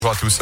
Bonjour à tous.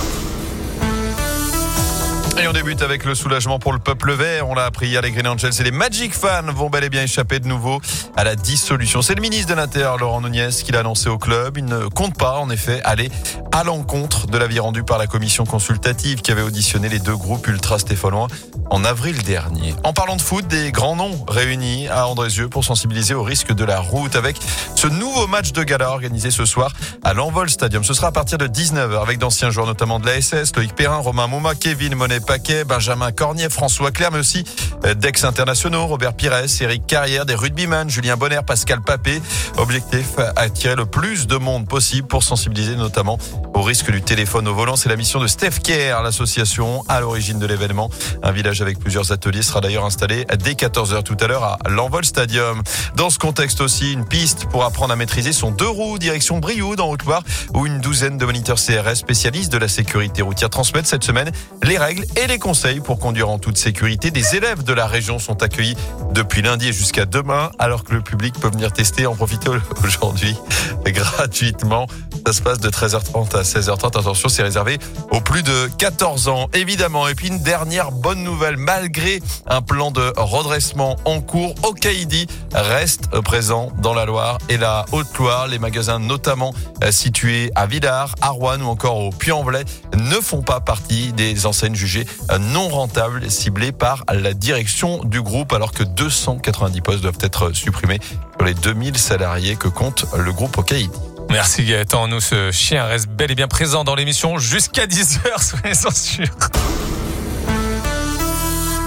Et on débute avec le soulagement pour le peuple vert. On l'a appris hier, les Green Angels et les Magic Fans vont bel et bien échapper de nouveau à la dissolution. C'est le ministre de l'Intérieur, Laurent Nunez, qui l'a annoncé au club. Il ne compte pas, en effet, aller à l'encontre de l'avis rendu par la commission consultative qui avait auditionné les deux groupes ultra-stéphanois en avril dernier. En parlant de foot, des grands noms réunis à Andrézieux pour sensibiliser au risque de la route avec ce nouveau match de gala organisé ce soir à l'Envol Stadium. Ce sera à partir de 19h avec d'anciens joueurs notamment de la SS, Loïc Perrin, Romain Mouma, Kevin Monet-Paquet, Benjamin Cornier, François Clerc, mais aussi d'ex-internationaux, Robert Pires, Eric Carrière, des rugbyman, Julien Bonner, Pascal Papé. Objectif, attirer le plus de monde possible pour sensibiliser notamment au risque du téléphone au volant. C'est la mission de Steph Care, l'association à l'origine de l'événement. Un village avec plusieurs ateliers sera d'ailleurs installé dès 14h tout à l'heure à l'Envol Stadium. Dans ce contexte aussi, une piste pour apprendre à maîtriser son deux roues direction Brioude en Haute-Loire où une douzaine de moniteurs CRS spécialistes de la sécurité routière transmettent cette semaine les règles et les conseils pour conduire en toute sécurité. Des élèves de la région sont accueillis depuis lundi et jusqu'à demain alors que le public peut venir tester, en profiter aujourd'hui gratuitement. Ça se passe de 13h30 à 16h30. Attention, c'est réservé aux plus de 14 ans, évidemment. Et puis une dernière bonne nouvelle, malgré un plan de redressement en cours, Okaïdi reste présent dans la Loire et la Haute-Loire. Les magasins notamment situés à Villars, à Roanne ou encore au Puy-en-Velay ne font pas partie des enseignes jugées non rentables ciblées par la direction du groupe alors que 290 postes doivent être supprimés sur les 2000 salariés que compte le groupe Okaïdi. Merci Gaëtan, nous ce chien reste bel et bien présent dans l'émission jusqu'à 10h, soyez sûrs.